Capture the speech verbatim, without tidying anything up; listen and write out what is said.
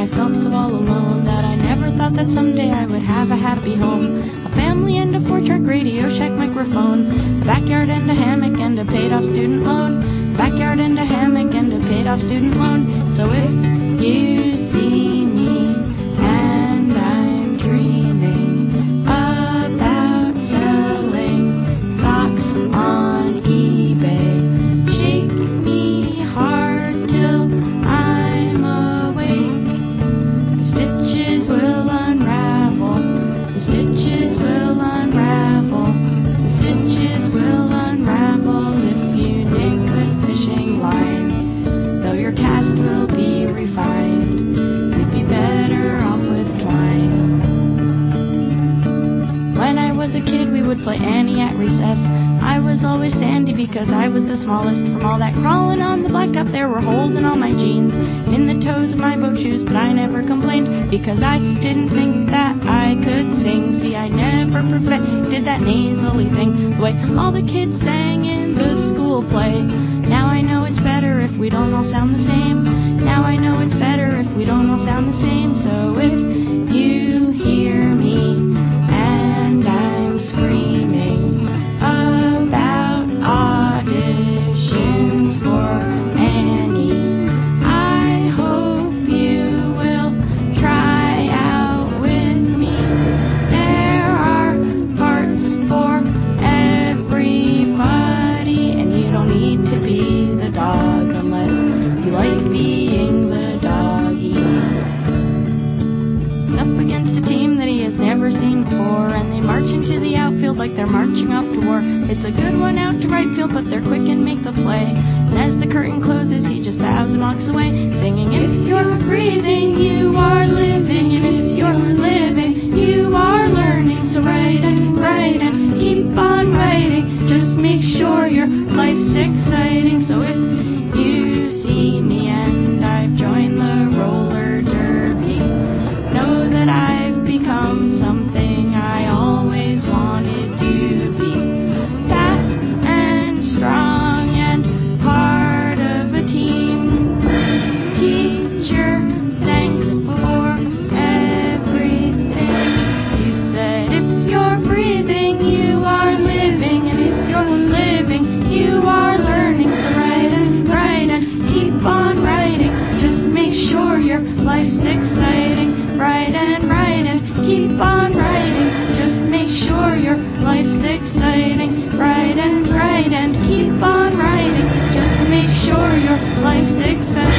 I felt so all alone that I never thought that someday I would have a happy home. A family and a four-track Radio Shack microphones, a backyard and a hammock and a paid-off student loan. Backyard and a hammock and a paid-off student loan. So if you see me and I'm dreaming about selling socks on eBay, shake me hard till I'm awake. The stitches will unravel, the stitches will unravel, the stitches will unravel if you dig with fishing line. Though your cast will be refined, you'd be better off with twine. When I was a kid, we would play Annie at recess. I was always Sandy because I was the smallest. From all that crawling on the blacktop, there were holes in all my jeans, in the toes of my boat shoes, but I never complained because I didn't think that I could sing. See, I never perfected that nasally thing, the way all the kids sang in the school play. Now I know it's better if we don't all sound the same. Now I know it's better if we don't all sound the same. So if you hear me and I'm screaming about auditions for Annie, I hope you will try out with me. There are parts for everybody, and you don't need to be the dog unless you like being the doggy. Up against a team that he has never seen before, and they march into the outfield like they're marching off to war. It's a good one out to right field, but they're quick and make the play. And as the curtain closes, he just bows and walks away, singing, if you're breathing, you are living, and if you're living, you are learning. So write and write and keep on writing, just make sure your life's exciting. So if you see me and I've joined the roller derby, know that I've become something I always wanted to be. Fast and strong and part of a team. Teacher, thanks for everything. You said if you're breathing, you are living, and if you're living, you are learning. So write and write and keep on writing, just make sure your life's exciting. Write and write and keep on writing, just make sure your life's exciting. Write and write and keep on writing, just make sure your life's exciting.